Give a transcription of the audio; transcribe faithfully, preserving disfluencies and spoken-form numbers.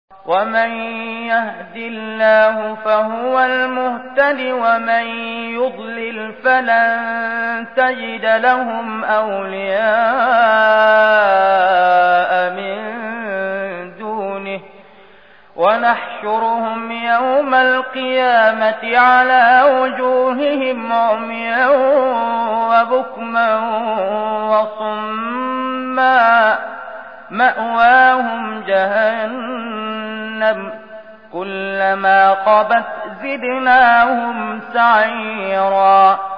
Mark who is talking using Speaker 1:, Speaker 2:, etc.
Speaker 1: ومن يهد الله فهو المهتد ومن يضلل فلن تجد لهم أولياء من دونه ونحشرهم يوم القيامة على وجوههم عميا وبكما وصما مأواهم جهنم كلما خبت زدناهم سعيرا